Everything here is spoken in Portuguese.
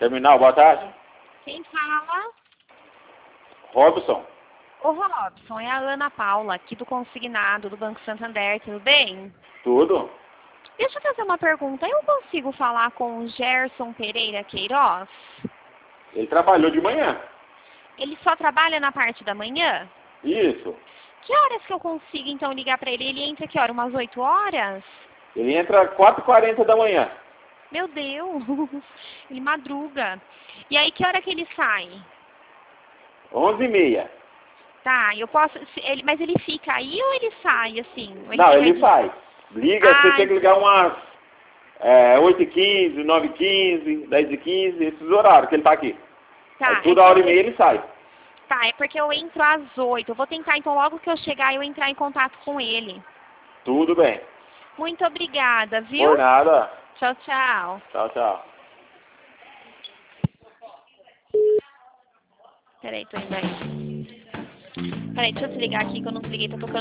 Terminal, boa tarde. Quem fala? Robson. Ô Robson, é a Ana Paula, aqui do Consignado, do Banco Santander, tudo bem? Tudo? Deixa eu fazer uma pergunta. Eu consigo falar com o Gerson Pereira Queiroz? Ele trabalhou de manhã. Ele só trabalha na parte da manhã? Isso. Que horas que eu consigo, então, ligar pra ele? Ele entra que hora? Umas 8 horas? Ele entra às 4h40 da manhã. Meu Deus! Ele madruga. E aí, que hora que ele sai? 11h30. Tá, eu posso... mas ele fica aí ou ele sai, assim? Ou Não, fica ele sai. Liga, você tem que ligar umas 8h15, 9h15, 10h15, esses horários que ele tá aqui. Tá, Aí toda hora e meia ele sai. Tá, é porque eu entro às 8. Eu vou tentar, então, logo que eu chegar, eu entrar em contato com ele. Tudo bem. Muito obrigada, viu? Por nada. Tchau, tchau. Tchau, tchau. Peraí, tô indo aí. Peraí, deixa eu desligar aqui que eu não desliguei, tá tocando.